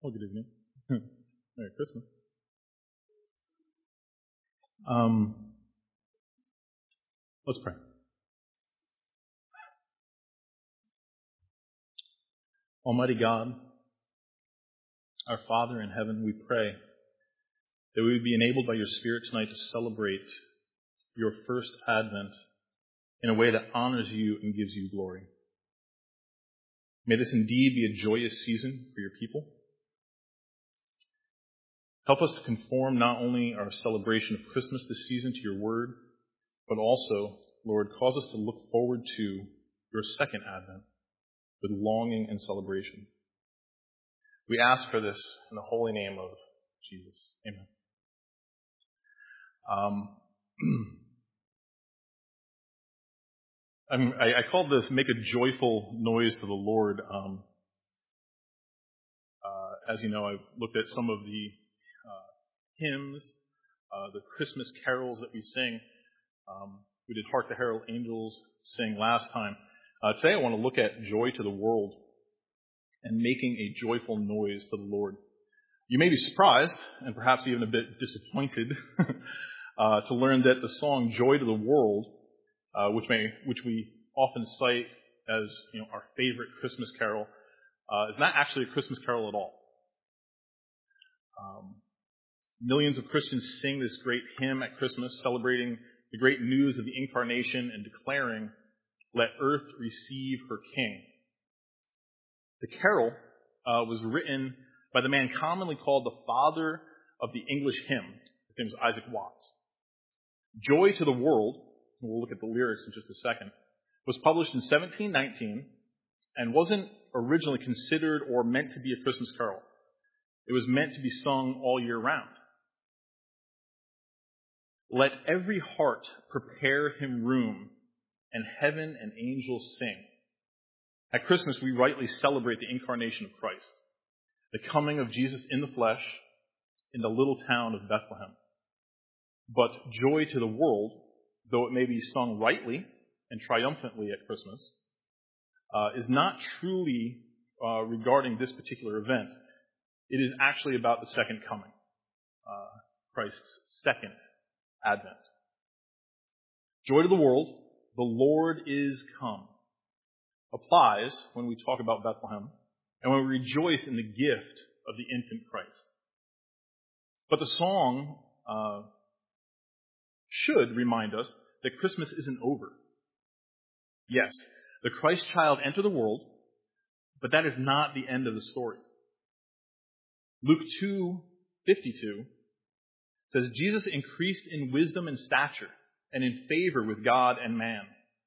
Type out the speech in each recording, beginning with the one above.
Well, good evening. Merry Christmas. Let's pray. Almighty God, our Father in heaven, we pray that we would be enabled by your Spirit tonight to celebrate your first Advent in a way that honors you and gives you glory. May this indeed be a joyous season for your people. Help us to conform not only our celebration of Christmas this season to your word, but also, Lord, cause us to look forward to your second Advent with longing and celebration. We ask for this in the holy name of Jesus. Amen. I called this "Make a Joyful Noise to the Lord." As you know, I've looked at some of the hymns, the Christmas carols that we sing. We did Hark the Herald Angels Sing last time. Today I want to look at Joy to the World and making a joyful noise to the Lord. You may be surprised, and perhaps even a bit disappointed, to learn that the song Joy to the World, which we often cite as our favorite Christmas carol, is not actually a Christmas carol at all. Millions of Christians sing this great hymn at Christmas, celebrating the great news of the Incarnation and declaring, "Let earth receive her King." The carol was written by the man commonly called the father of the English hymn. His name is Isaac Watts. Joy to the World, and we'll look at the lyrics in just a second, was published in 1719 and wasn't originally considered or meant to be a Christmas carol. It was meant to be sung all year round. Let every heart prepare him room, and heaven and angels sing. At Christmas, we rightly celebrate the incarnation of Christ, the coming of Jesus in the flesh in the little town of Bethlehem. But joy to the world, though it may be sung rightly and triumphantly at Christmas, is not truly regarding this particular event. It is actually about the second coming, Christ's second Advent. Joy to the world, the Lord is come, applies when we talk about Bethlehem and when we rejoice in the gift of the infant Christ. But the song should remind us that Christmas isn't over. Yes, the Christ child entered the world, but that is not the end of the story. Luke 2:52 says, Jesus increased in wisdom and stature and in favor with God and man.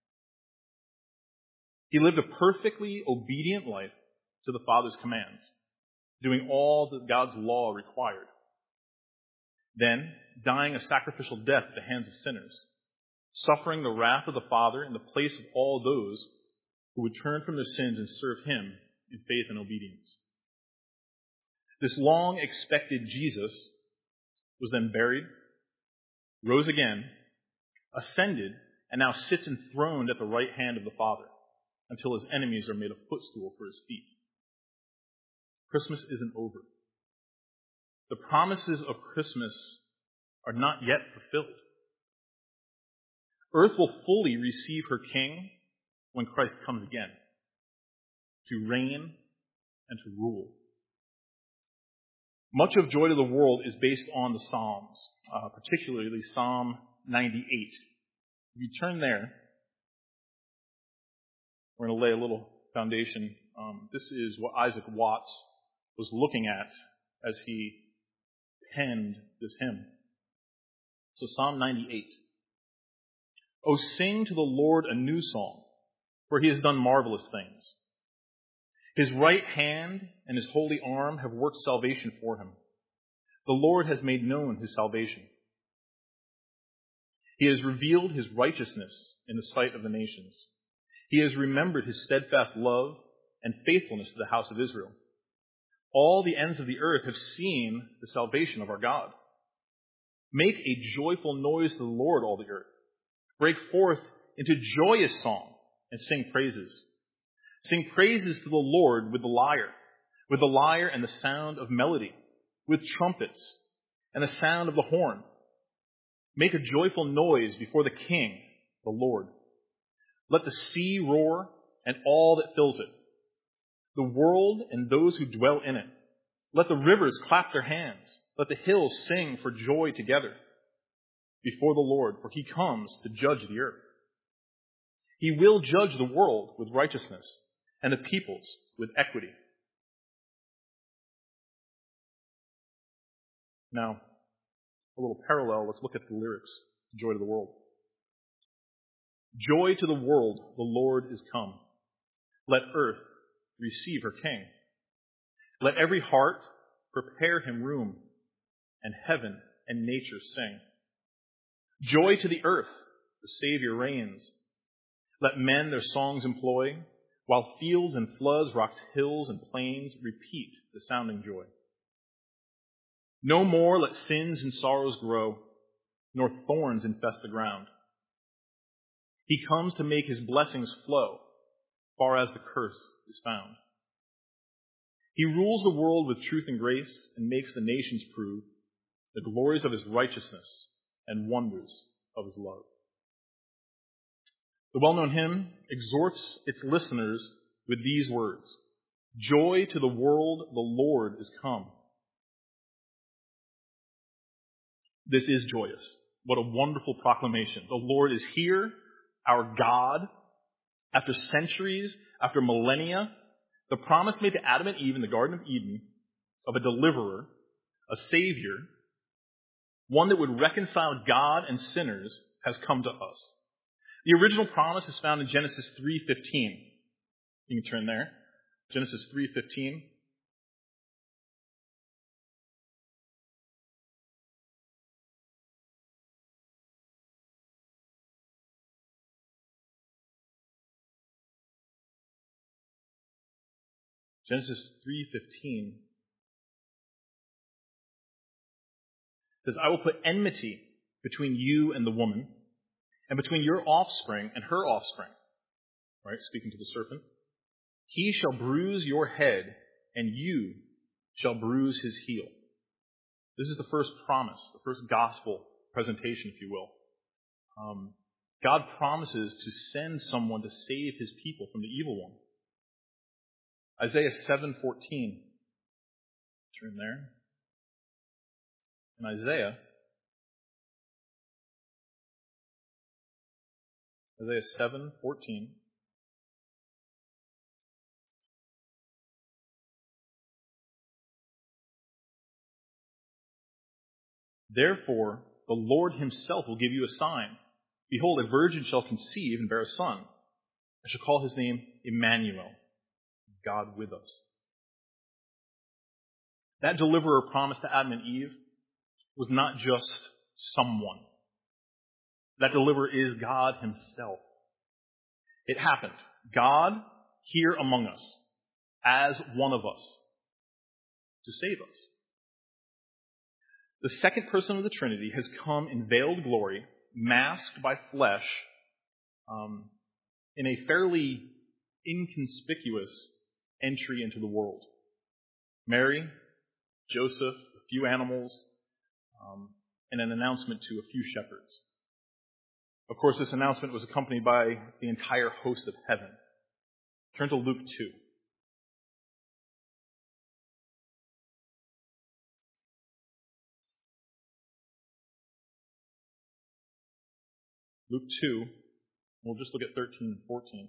He lived a perfectly obedient life to the Father's commands, doing all that God's law required. Then, dying a sacrificial death at the hands of sinners, suffering the wrath of the Father in the place of all those who would turn from their sins and serve Him in faith and obedience. This long-expected Jesus was then buried, rose again, ascended, and now sits enthroned at the right hand of the Father until His enemies are made a footstool for His feet. Christmas isn't over. The promises of Christmas are not yet fulfilled. Earth will fully receive her King when Christ comes again, to reign and to rule. Much of Joy to the World is based on the Psalms, particularly Psalm 98. If you turn there, we're going to lay a little foundation. This is what Isaac Watts was looking at as he penned this hymn. So Psalm 98. "O sing to the Lord a new song, for He has done marvelous things. His right hand and His holy arm have worked salvation for Him. The Lord has made known His salvation. He has revealed His righteousness in the sight of the nations. He has remembered His steadfast love and faithfulness to the house of Israel. All the ends of the earth have seen the salvation of our God. Make a joyful noise to the Lord, all the earth. Break forth into joyous song and sing praises. Sing praises to the Lord with the lyre. with the lyre and the sound of melody, with trumpets and the sound of the horn. Make a joyful noise before the King, the Lord. Let the sea roar and all that fills it, the world and those who dwell in it. Let the rivers clap their hands. Let the hills sing for joy together before the Lord, for he comes to judge the earth. He will judge the world with righteousness and the peoples with equity. Now, a little parallel, let's look at the lyrics, Joy to the World. Joy to the world, the Lord is come. Let earth receive her King. Let every heart prepare him room, and heaven and nature sing. Joy to the earth, the Savior reigns. Let men their songs employ, while fields and floods, rocks, hills, and plains repeat the sounding joy. No more let sins and sorrows grow, nor thorns infest the ground. He comes to make his blessings flow, far as the curse is found. He rules the world with truth and grace, and makes the nations prove the glories of his righteousness and wonders of his love. The well-known hymn exhorts its listeners with these words: Joy to the world, the Lord is come. This is joyous. What a wonderful proclamation. The Lord is here, our God. After centuries, after millennia, the promise made to Adam and Eve in the Garden of Eden of a deliverer, a Savior, one that would reconcile God and sinners, has come to us. The original promise is found in Genesis 3:15. You can turn there. Genesis 3:15. Genesis 3:15 says, I will put enmity between you and the woman, and between your offspring and her offspring. Right, speaking to the serpent. He shall bruise your head, and you shall bruise his heel. This is the first promise, the first gospel presentation, if you will. God promises to send someone to save his people from the evil one. Isaiah 7:14. Turn there. In Isaiah 7:14. Therefore, the Lord himself will give you a sign. Behold, a virgin shall conceive and bear a son. I shall call his name Emmanuel, God with us. That deliverer promised to Adam and Eve was not just someone. That deliverer is God himself. It happened. God here among us, as one of us, to save us. The second person of the Trinity has come in veiled glory, masked by flesh, in a fairly inconspicuous entry into the world. Mary, Joseph, a few animals, and an announcement to a few shepherds. Of course, this announcement was accompanied by the entire host of heaven. Turn to Luke 2. Luke 2, we'll just look at 13 and 14.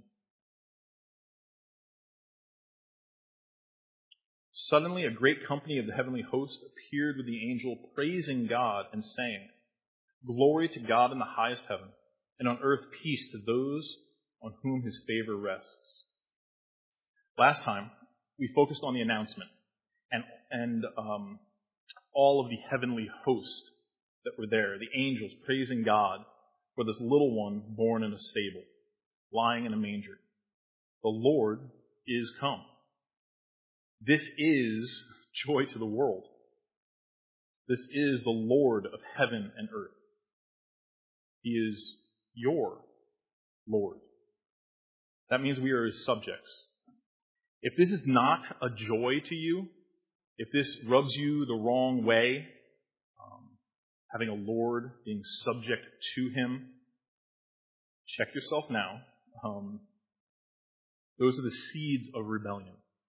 Suddenly a great company of the heavenly host appeared with the angel, praising God and saying, Glory to God in the highest heaven, and on earth peace to those on whom his favor rests. Last time, we focused on the announcement and all of the heavenly host that were there, the angels praising God for this little one born in a stable, lying in a manger. The Lord is come. This is joy to the world. This is the Lord of heaven and earth. He is your Lord. That means we are his subjects. If this is not a joy to you, if this rubs you the wrong way, having a Lord, being subject to Him, check yourself now. Those are the seeds of rebellion.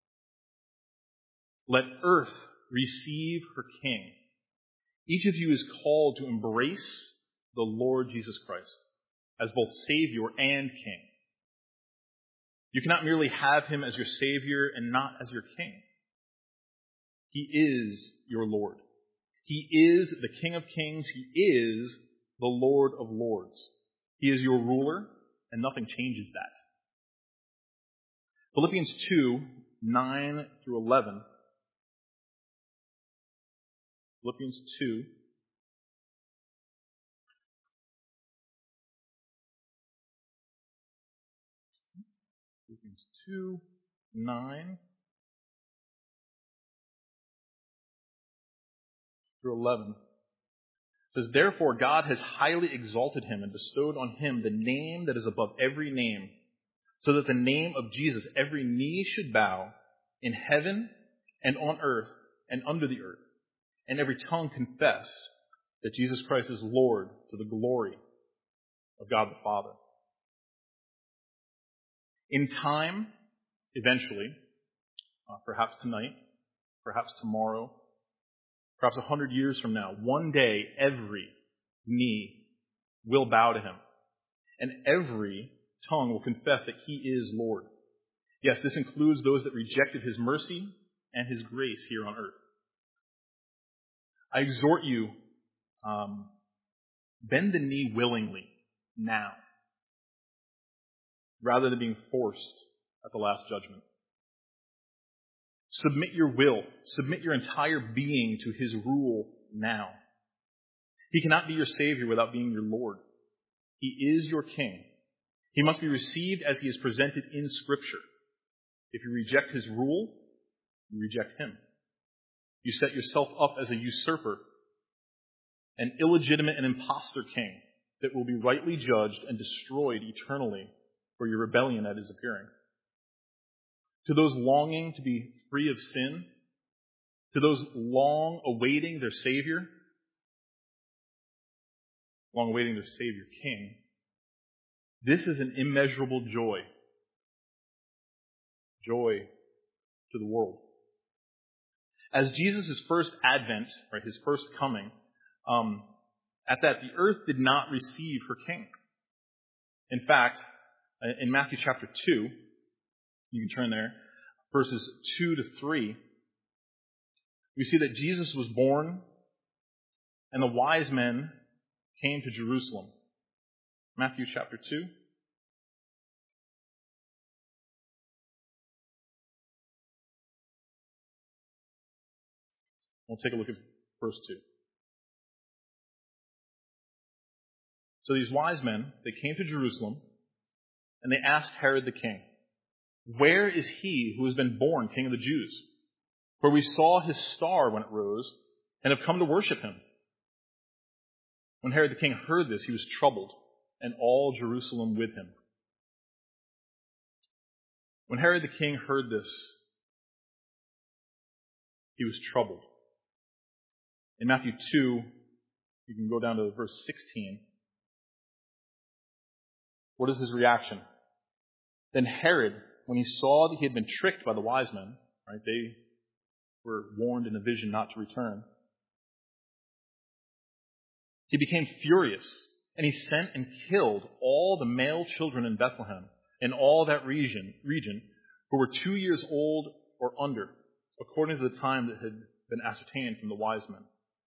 Let earth receive her King. Each of you is called to embrace the Lord Jesus Christ as both Savior and King. You cannot merely have Him as your Savior and not as your King. He is your Lord. He is the King of Kings. He is the Lord of Lords. He is your ruler, and nothing changes that. Philippians 2, 9 through 11. Philippians 2. Philippians 2, 9 through 11. It says, "Therefore God has highly exalted him and bestowed on him the name that is above every name, so that the name of Jesus every knee should bow in heaven and on earth and under the earth, and every tongue confess that Jesus Christ is Lord, to the glory of God the Father." In time, eventually, perhaps tonight, perhaps tomorrow, perhaps 100 years from now, one day every knee will bow to Him, and every tongue will confess that He is Lord. Yes, this includes those that rejected His mercy and His grace here on earth. I exhort you, bend the knee willingly now, rather than being forced at the last judgment. Submit your will, submit your entire being to His rule now. He cannot be your Savior without being your Lord. He is your King. He must be received as He is presented in Scripture. If you reject His rule, you reject Him. You set yourself up as a usurper, an illegitimate and impostor king that will be rightly judged and destroyed eternally for your rebellion at His appearing. To those longing to be free of sin, to those long awaiting their Savior, long awaiting their Savior King, this is an immeasurable joy. Joy to the world. As Jesus' first advent, right, His first coming, at that the earth did not receive her King. In fact, in Matthew chapter 2, you can turn there, verses 2 to 3, we see that Jesus was born and the wise men came to Jerusalem. Matthew chapter 2. We'll take a look at verse 2. So these wise men, they came to Jerusalem and they asked Herod the king, "Where is he who has been born King of the Jews? For we saw his star when it rose and have come to worship him." When Herod the king heard this, he was troubled, and all Jerusalem with him. When Herod the king heard this, he was troubled. In Matthew 2, you can go down to verse 16. What is his reaction? Then Herod, when he saw that he had been tricked by the wise men, right, they were warned in a vision not to return, he became furious, and he sent and killed all the male children in Bethlehem and all that region who were 2 years old or under, according to the time that had been ascertained from the wise men.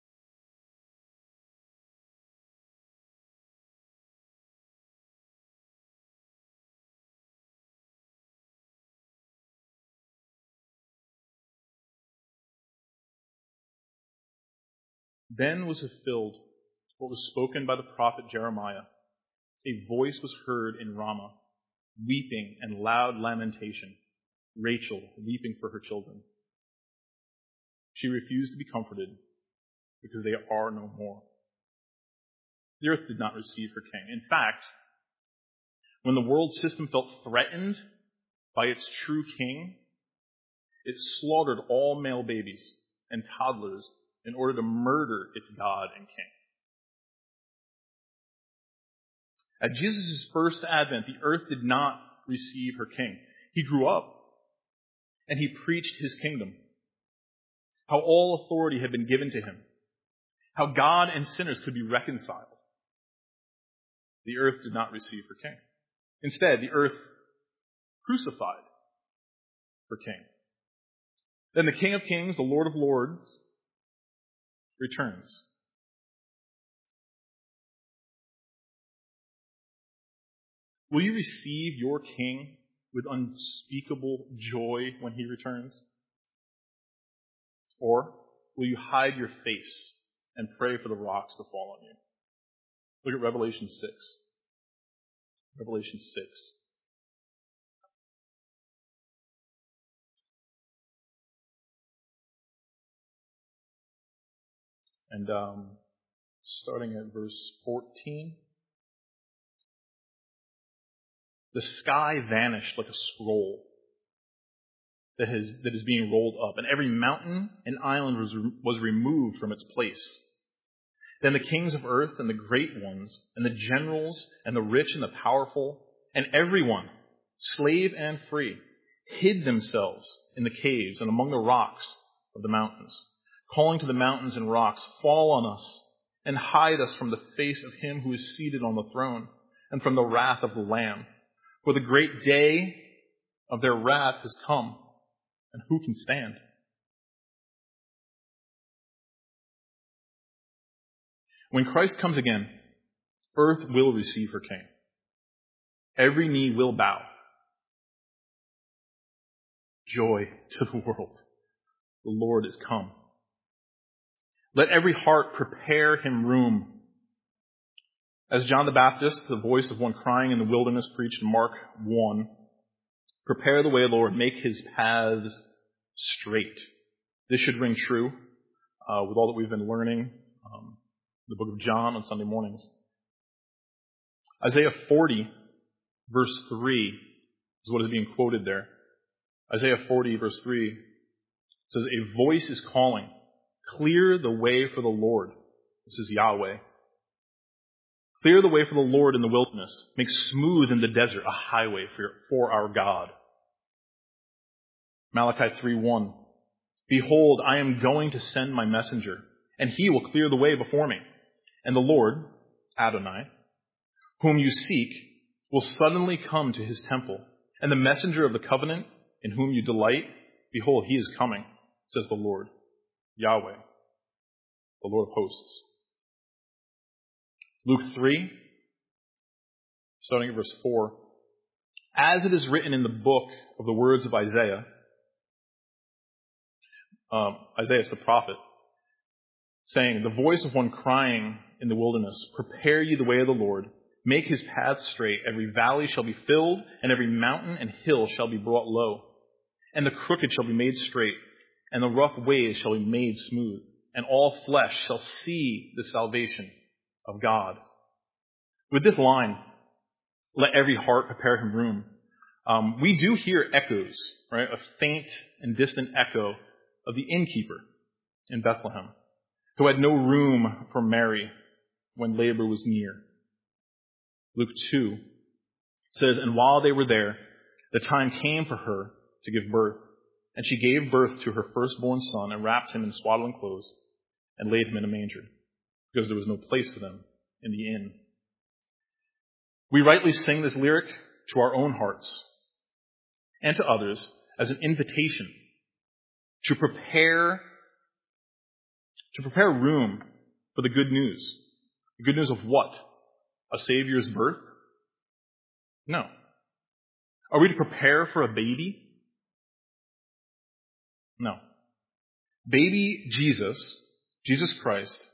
Then was fulfilled what was spoken by the prophet Jeremiah. A voice was heard in Ramah, weeping and loud lamentation, Rachel weeping for her children. She refused to be comforted because they are no more. The earth did not receive her king. In fact, when the world system felt threatened by its true king, It slaughtered all male babies and toddlers in order to murder its God and King. At Jesus' first advent, the earth did not receive her king. He grew up, and he preached his kingdom, how all authority had been given to him, how God and sinners could be reconciled. The earth did not receive her king. Instead, the earth crucified her king. Then the King of Kings, the Lord of Lords, returns. Will you receive your king with unspeakable joy when he returns? Or will you hide your face and pray for the rocks to fall on you? Look at Revelation 6. Revelation 6. And starting at verse 14. The sky vanished like a scroll that is being rolled up, and every mountain and island was removed from its place. Then the kings of earth and the great ones, and the generals and the rich and the powerful, and everyone, slave and free, hid themselves in the caves and among the rocks of the mountains, calling to the mountains and rocks, "Fall on us, and hide us from the face of him who is seated on the throne, and from the wrath of the Lamb. For the great day of their wrath has come, and who can stand?" When Christ comes again, earth will receive her king. Every knee will bow. Joy to the world. The Lord is come. Let every heart prepare him room. As John the Baptist, the voice of one crying in the wilderness, preached in Mark 1, "Prepare the way of the Lord, make his paths straight." This should ring true with all that we've been learning the book of John on Sunday mornings. Isaiah 40, verse 3 is what is being quoted there. Isaiah 40, verse 3 says, "A voice is calling, clear the way for the Lord." This is Yahweh. "Clear the way for the Lord in the wilderness. Make smooth in the desert a highway for our God." Malachi 3:1. "Behold, I am going to send my messenger, and he will clear the way before me. And the Lord, Adonai, whom you seek, will suddenly come to his temple. And the messenger of the covenant, in whom you delight, behold, he is coming, says the Lord, Yahweh, the Lord of hosts." Luke 3, starting at verse 4. "As it is written in the book of the words of Isaiah," Isaiah is the prophet, saying, "The voice of one crying in the wilderness, prepare ye the way of the Lord, make his paths straight. Every valley shall be filled, and every mountain and hill shall be brought low. And the crooked shall be made straight, and the rough ways shall be made smooth. And all flesh shall see the salvation of God." With this line, "Let every heart prepare him room," we do hear echoes, right? A faint and distant echo of the innkeeper in Bethlehem, who had no room for Mary when labor was near. Luke 2 says, "And while they were there, the time came for her to give birth. And she gave birth to her firstborn son and wrapped him in swaddling clothes and laid him in a manger, because there was no place for them in the inn." We rightly sing this lyric to our own hearts and to others as an invitation to prepare room for the good news. The good news of what? A Savior's birth? No. Are we to prepare for a baby? No. Baby Jesus Christ,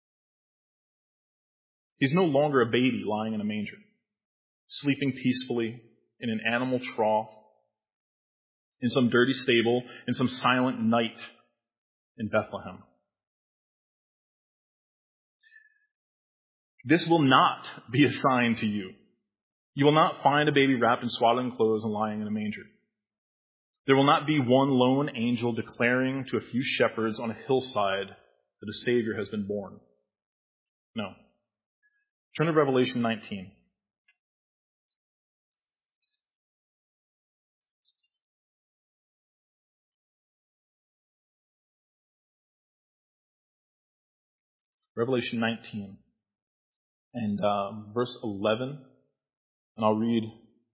he's no longer a baby lying in a manger, sleeping peacefully in an animal trough, in some dirty stable, in some silent night in Bethlehem. This will not be a sign to you. You will not find a baby wrapped in swaddling clothes and lying in a manger. There will not be one lone angel declaring to a few shepherds on a hillside that a Savior has been born. No. Turn to Revelation 19. Revelation 19 and verse 11, and I'll read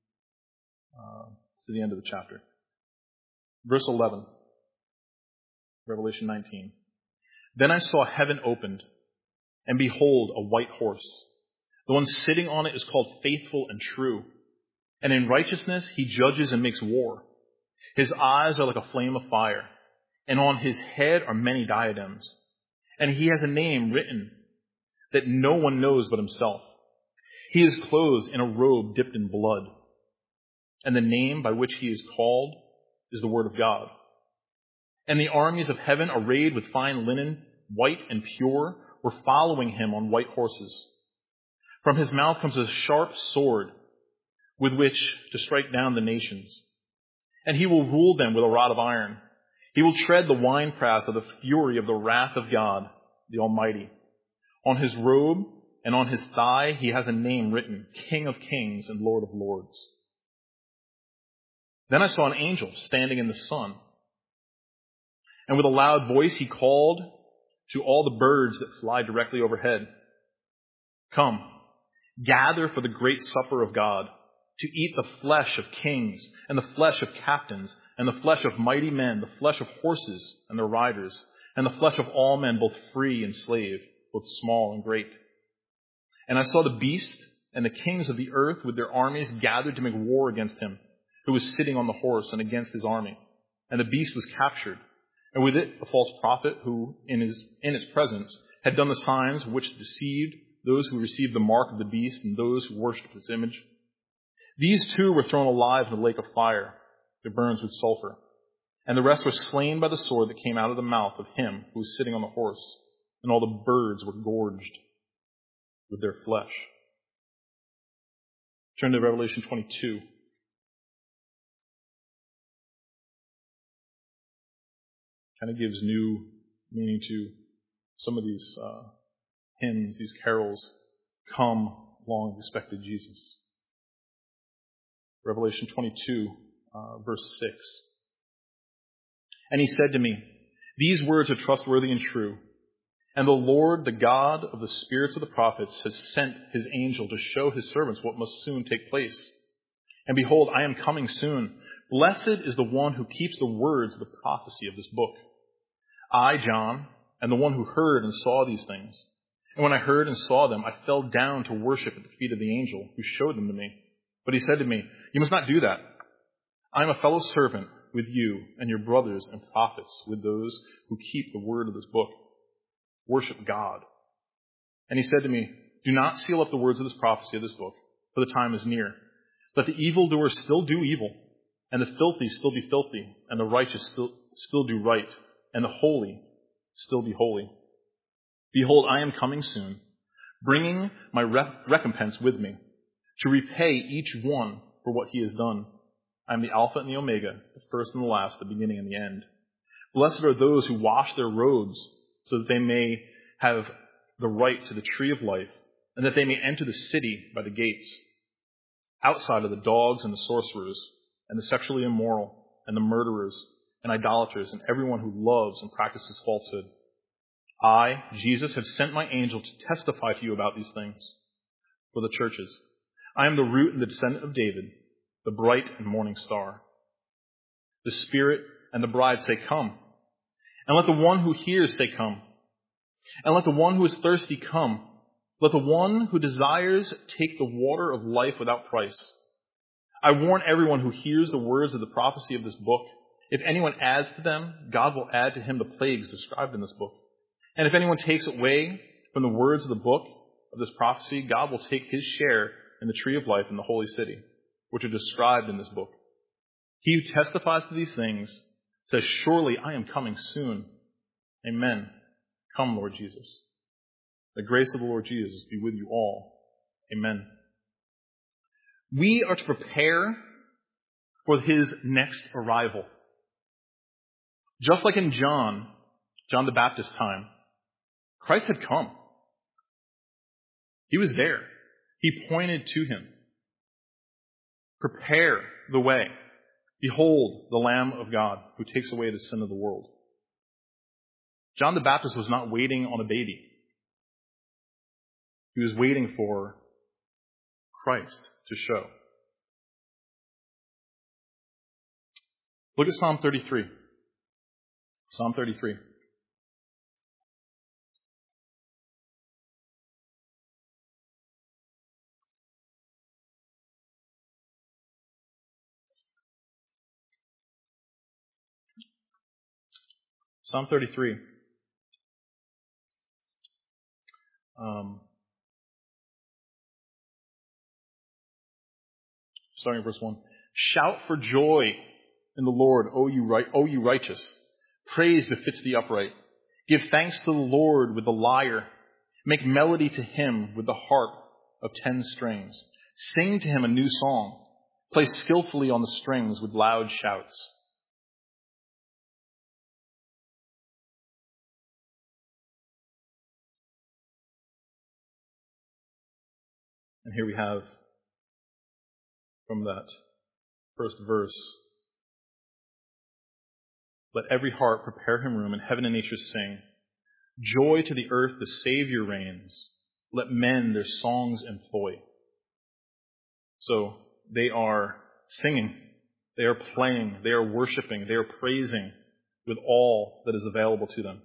to the end of the chapter. Verse 11, Revelation 19. Then I saw heaven opened, and behold, a white horse. The one sitting on it is called Faithful and True, and in righteousness he judges and makes war. His eyes are like a flame of fire, and on his head are many diadems. And he has a name written that no one knows but himself. He is clothed in a robe dipped in blood, and the name by which he is called is the Word of God. And the armies of heaven, arrayed with fine linen, white and pure, were following him on white horses. From his mouth comes a sharp sword with which to strike down the nations. And he will rule them with a rod of iron. He will tread the winepress of the fury of the wrath of God, the Almighty. On his robe and on his thigh he has a name written, King of Kings and Lord of Lords. Then I saw an angel standing in the sun. And with a loud voice he called to all the birds that fly directly overhead, Come, gather for the great supper of God, to eat the flesh of kings, and the flesh of captains, and the flesh of mighty men, the flesh of horses and their riders, and the flesh of all men, both free and slave, both small and great. And I saw the beast and the kings of the earth with their armies gathered to make war against him, who was sitting on the horse, and against his army. And the beast was captured, and with it a false prophet who, in its presence, had done the signs which deceived those who received the mark of the beast and those who worshipped its image. These two were thrown alive in the lake of fire that burns with sulfur, and the rest were slain by the sword that came out of the mouth of him who was sitting on the horse, and all the birds were gorged with their flesh. Turn to Revelation 22. Kind of gives new meaning to some of these hymns, these carols. Come, long expected Jesus. Revelation 22, verse 6. And he said to me, These words are trustworthy and true. And the Lord, the God of the spirits of the prophets, has sent his angel to show his servants what must soon take place. And behold, I am coming soon. Blessed is the one who keeps the words of the prophecy of this book. I, John, am the one who heard and saw these things. And when I heard and saw them, I fell down to worship at the feet of the angel who showed them to me. But he said to me, You must not do that. I am a fellow servant with you and your brothers and prophets, with those who keep the word of this book. Worship God. And he said to me, Do not seal up the words of this prophecy of this book, for the time is near. Let the evildoers still do evil, and the filthy still be filthy, and the righteous still do right, and the holy still be holy. Behold, I am coming soon, bringing my recompense with me, to repay each one for what he has done. I am the Alpha and the Omega, the first and the last, the beginning and the end. Blessed are those who wash their robes, so that they may have the right to the tree of life, and that they may enter the city by the gates. Outside are the dogs and the sorcerers, and the sexually immoral, and the murderers, and idolaters, and everyone who loves and practices falsehood. I, Jesus, have sent my angel to testify to you about these things for the churches. I am the root and the descendant of David, the bright and morning star. The Spirit and the bride say, Come. And let the one who hears say, Come. And let the one who is thirsty come. Let the one who desires take the water of life without price. I warn everyone who hears the words of the prophecy of this book. If anyone adds to them, God will add to him the plagues described in this book. And if anyone takes away from the words of the book of this prophecy, God will take his share in the tree of life in the holy city, which are described in this book. He who testifies to these things says, Surely I am coming soon. Amen. Come, Lord Jesus. The grace of the Lord Jesus be with you all. Amen. We are to prepare for his next arrival. Just like in John the Baptist's time, Christ had come. He was there. He pointed to him. Prepare the way. Behold, the Lamb of God who takes away the sin of the world. John the Baptist was not waiting on a baby. He was waiting for Christ to show. Look at Psalm 33. Psalm 33. Psalm 33. Starting at verse 1. Shout for joy in the Lord, O you righteous. Praise befits the upright. Give thanks to the Lord with the lyre. Make melody to him with the harp of 10 strings. Sing to him a new song. Play skillfully on the strings with loud shouts. And here we have, from that first verse, let every heart prepare him room, and heaven and nature sing. Joy to the earth, the Savior reigns. Let men their songs employ. So they are singing, they are playing, they are worshiping, they are praising with all that is available to them.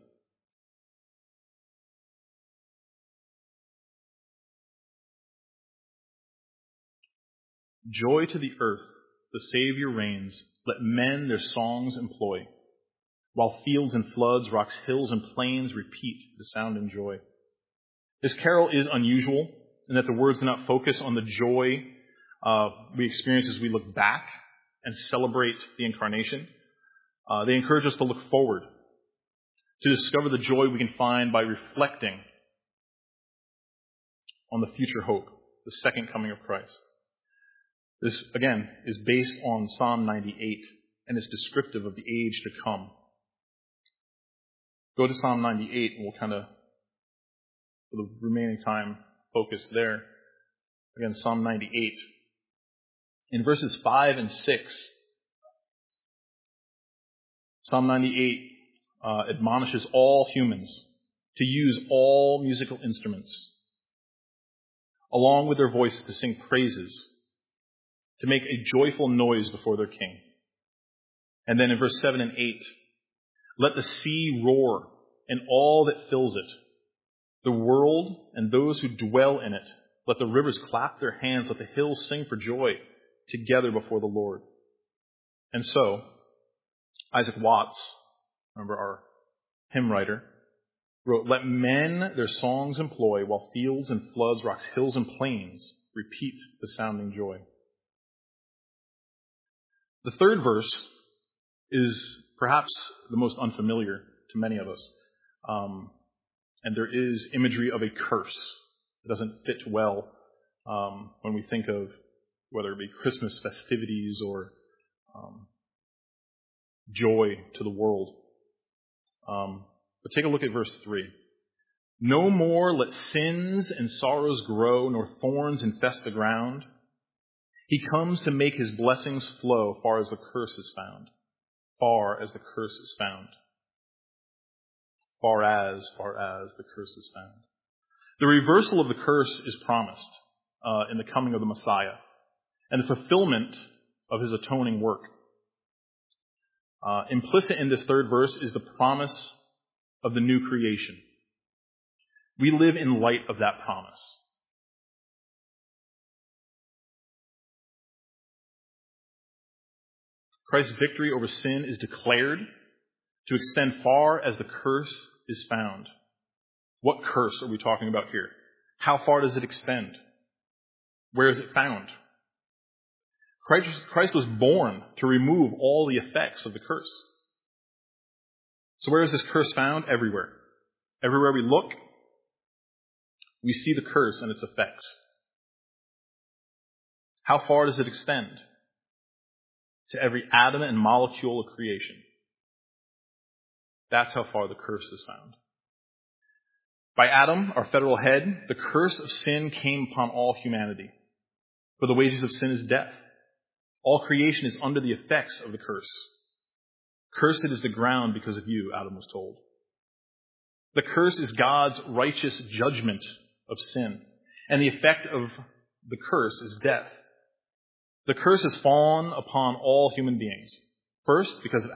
Joy to the earth, the Savior reigns. Let men their songs employ. While fields and floods, rocks, hills, and plains repeat the sound and joy. This carol is unusual in that the words do not focus on the joy we experience as we look back and celebrate the incarnation. They encourage us to look forward, to discover the joy we can find by reflecting on the future hope, the second coming of Christ. This, again, is based on Psalm 98 and is descriptive of the age to come. Go to Psalm 98 and we'll kind of, for the remaining time, focus there. Again, Psalm 98. In verses 5 and 6, Psalm 98 admonishes all humans to use all musical instruments, along with their voices, to sing praises, to make a joyful noise before their King. And then in verse 7 and 8, let the sea roar and all that fills it, the world and those who dwell in it. Let the rivers clap their hands, let the hills sing for joy together before the Lord. And so, Isaac Watts, remember our hymn writer, wrote, let men their songs employ, while fields and floods, rocks, hills, and plains repeat the sounding joy. The third verse is perhaps the most unfamiliar to many of us. And there is imagery of a curse. It doesn't fit well when we think of whether it be Christmas festivities or joy to the world. But take a look at verse 3. No more let sins and sorrows grow, nor thorns infest the ground. He comes to make his blessings flow far as the curse is found. Far as the curse is found. Far as the curse is found. The reversal of the curse is promised in the coming of the Messiah and the fulfillment of his atoning work. Implicit in this third verse is the promise of the new creation. We live in light of that promise. Christ's victory over sin is declared to extend far as the curse is found. What curse are we talking about here? How far does it extend? Where is it found? Christ was born to remove all the effects of the curse. So where is this curse found? Everywhere. Everywhere we look, we see the curse and its effects. How far does it extend? To every atom and molecule of creation. That's how far the curse is found. By Adam, our federal head, the curse of sin came upon all humanity. For the wages of sin is death. All creation is under the effects of the curse. Cursed is the ground because of you, Adam was told. The curse is God's righteous judgment of sin, and the effect of the curse is death. The curse has fallen upon all human beings. First, because of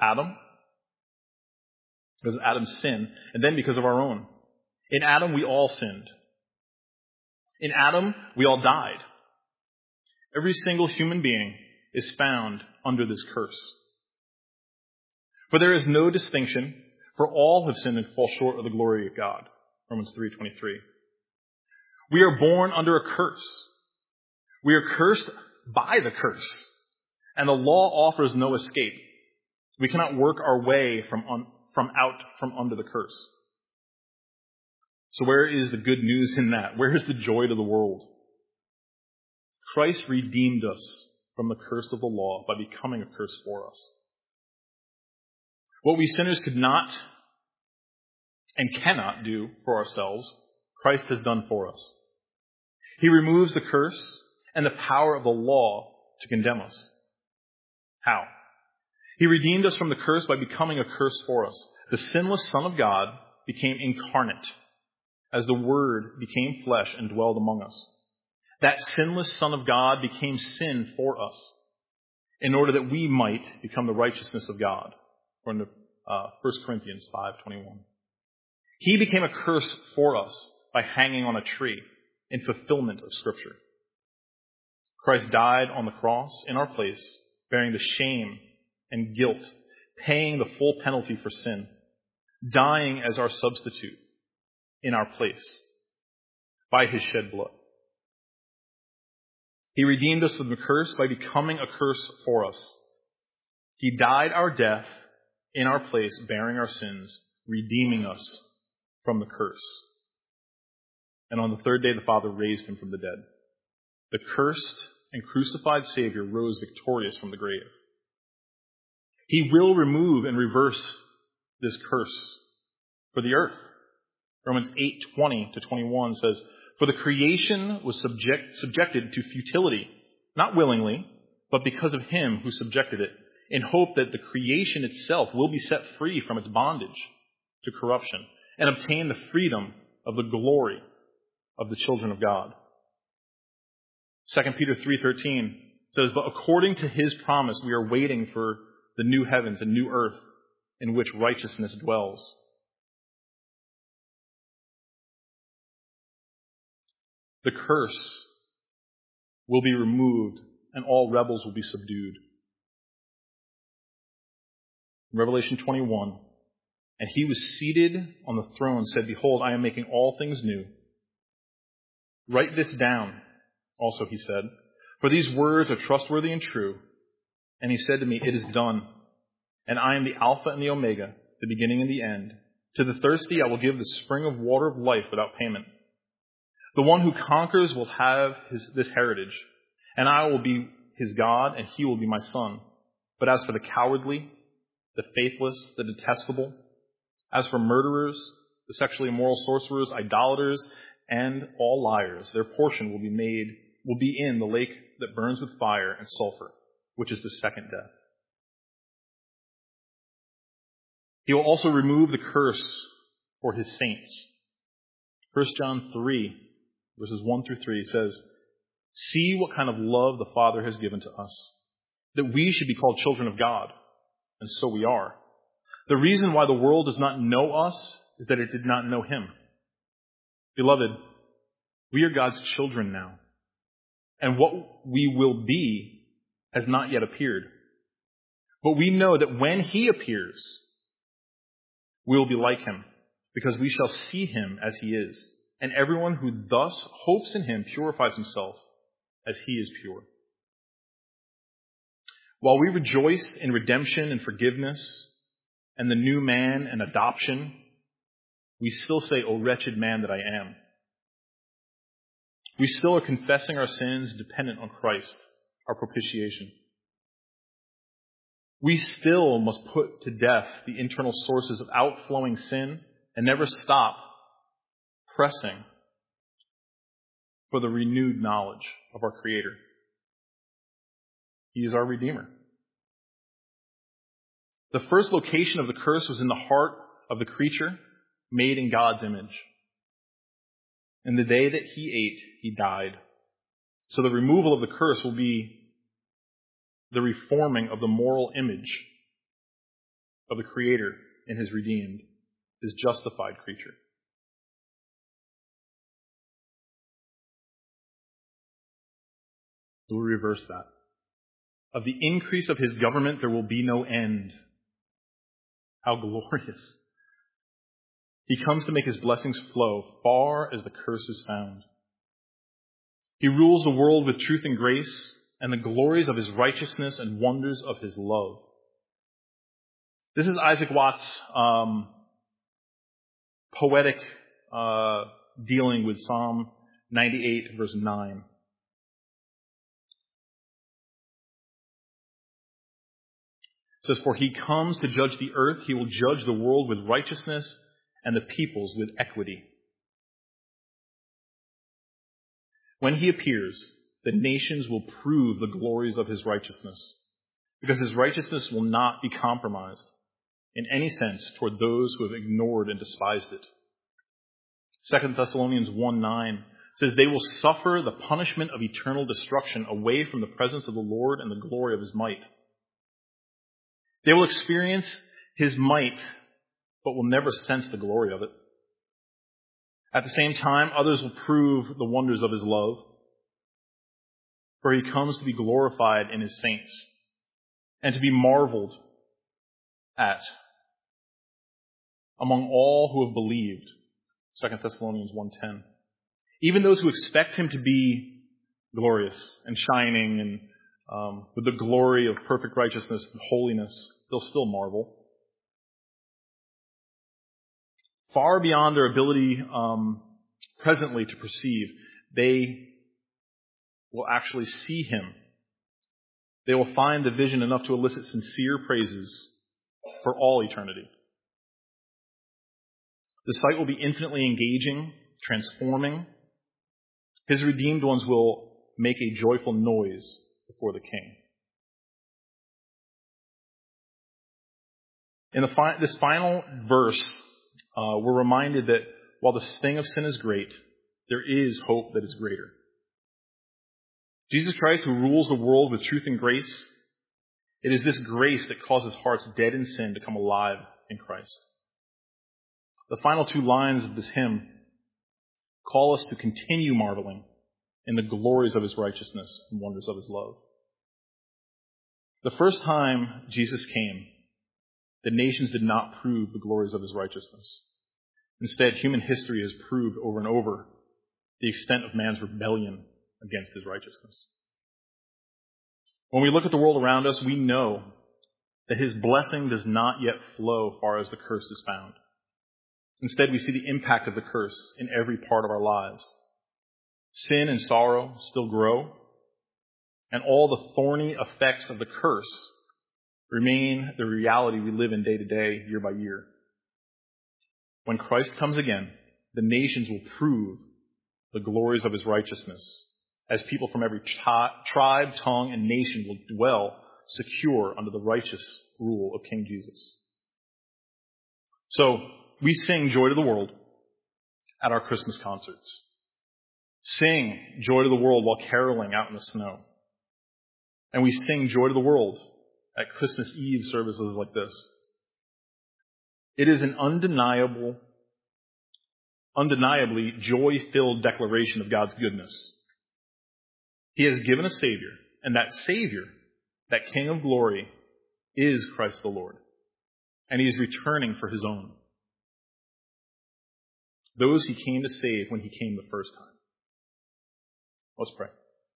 Adam's sin, and then because of our own. In Adam, we all sinned. In Adam, we all died. Every single human being is found under this curse. For there is no distinction, for all have sinned and fall short of the glory of God. Romans 3:23. We are born under a curse. We are cursed by the curse, and the law offers no escape. We cannot work our way from under the curse. So where is the good news in that? Where is the joy to the world? Christ redeemed us from the curse of the law by becoming a curse for us. What we sinners could not and cannot do for ourselves, Christ has done for us. He removes the curse and the power of the law to condemn us. How? He redeemed us from the curse by becoming a curse for us. The sinless Son of God became incarnate as the Word became flesh and dwelled among us. That sinless Son of God became sin for us in order that we might become the righteousness of God. According to 1 Corinthians 5:21. He became a curse for us by hanging on a tree in fulfillment of Scripture. Christ died on the cross in our place, bearing the shame and guilt, paying the full penalty for sin, dying as our substitute in our place by his shed blood. He redeemed us from the curse by becoming a curse for us. He died our death in our place, bearing our sins, redeeming us from the curse. And on the third day, the Father raised him from the dead. The cursed and crucified Savior rose victorious from the grave. He will remove and reverse this curse for the earth. Romans 8:20-21 says, "For the creation was subjected to futility, not willingly, but because of him who subjected it, in hope that the creation itself will be set free from its bondage to corruption and obtain the freedom of the glory of the children of God." 2 Peter 3:13 says, "But according to his promise, we are waiting for the new heavens and new earth in which righteousness dwells." The curse will be removed and all rebels will be subdued. In Revelation 21, "And he was seated on the throne, said, 'Behold, I am making all things new.' Write this down, also he said, 'for these words are trustworthy and true.' And he said to me, 'It is done. And I am the Alpha and the Omega, the beginning and the end. To the thirsty I will give the spring of water of life without payment. The one who conquers will have this heritage, and I will be his God, and he will be my son. But as for the cowardly, the faithless, the detestable, as for murderers, the sexually immoral, sorcerers, idolaters, and all liars, their portion will be in the lake that burns with fire and sulfur, which is the second death. He will also remove the curse for his saints." 1 John 3, verses 1-3 says, "See what kind of love the Father has given to us, that we should be called children of God, and so we are. The reason why the world does not know us is that it did not know him. Beloved, we are God's children now, and what we will be has not yet appeared. But we know that when he appears, we will be like him, because we shall see him as he is. And everyone who thus hopes in him purifies himself as he is pure." While we rejoice in redemption and forgiveness and the new man and adoption, we still say, "O wretched man that I am." We still are confessing our sins dependent on Christ, our propitiation. We still must put to death the internal sources of outflowing sin and never stop pressing for the renewed knowledge of our Creator. He is our Redeemer. The first location of the curse was in the heart of the creature made in God's image. And the day that he ate, he died. So the removal of the curse will be the reforming of the moral image of the Creator in his redeemed, his justified creature. We'll reverse that. Of the increase of his government there will be no end. How glorious. He comes to make his blessings flow far as the curse is found. He rules the world with truth and grace and the glories of his righteousness and wonders of his love. This is Isaac Watts' poetic dealing with Psalm 98, verse 9. It says, "For he comes to judge the earth, he will judge the world with righteousness and the peoples with equity. When he appears, the nations will prove the glories of his righteousness, because his righteousness will not be compromised in any sense toward those who have ignored and despised it." 2 Thessalonians 1:9 says, "They will suffer the punishment of eternal destruction away from the presence of the Lord and the glory of his might." They will experience his might, but will never sense the glory of it. At the same time, others will prove the wonders of his love, for he comes to be glorified in his saints and to be marveled at among all who have believed. 2 Thessalonians 1:10. Even those who expect him to be glorious and shining and with the glory of perfect righteousness and holiness, they'll still marvel. Far beyond their ability presently to perceive, they will actually see him. They will find the vision enough to elicit sincere praises for all eternity. The sight will be infinitely engaging, transforming. His redeemed ones will make a joyful noise before the King. In this final verse, we're reminded that while the sting of sin is great, there is hope that is greater. Jesus Christ, who rules the world with truth and grace, it is this grace that causes hearts dead in sin to come alive in Christ. The final two lines of this hymn call us to continue marveling in the glories of his righteousness and wonders of his love. The first time Jesus came, the nations did not prove the glories of his righteousness. Instead, human history has proved over and over the extent of man's rebellion against his righteousness. When we look at the world around us, we know that his blessing does not yet flow far as the curse is found. Instead, we see the impact of the curse in every part of our lives. Sin and sorrow still grow, and all the thorny effects of the curse remain the reality we live in day to day, year by year. When Christ comes again, the nations will prove the glories of his righteousness, as people from every tribe, tongue, and nation will dwell secure under the righteous rule of King Jesus. So, we sing Joy to the World at our Christmas concerts. Sing Joy to the World while caroling out in the snow. And we sing Joy to the World at Christmas Eve services like this. It is an undeniably joy-filled declaration of God's goodness. He has given a Savior, and that Savior, that King of glory, is Christ the Lord. And he is returning for his own, those he came to save when he came the first time. Let's pray.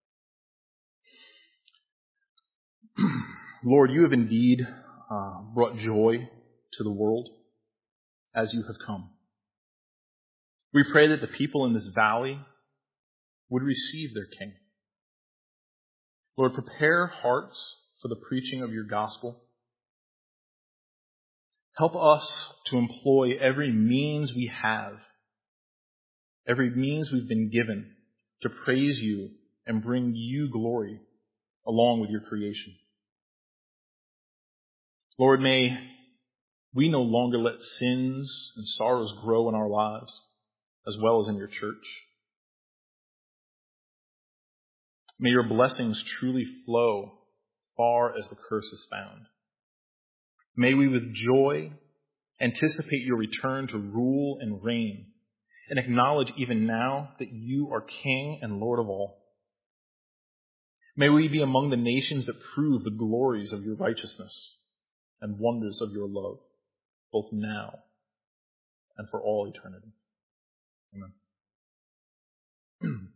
Lord, you have indeed brought joy to the world as you have come. We pray that the people in this valley would receive their King. Lord, prepare hearts for the preaching of your gospel. Help us to employ every means we have, every means we've been given to praise you and bring you glory along with your creation. Lord, may we no longer let sins and sorrows grow in our lives as well as in your church. May your blessings truly flow far as the curse is found. May we with joy anticipate your return to rule and reign, and acknowledge even now that you are King and Lord of all. May we be among the nations that prove the glories of your righteousness and wonders of your love, both now and for all eternity. Amen.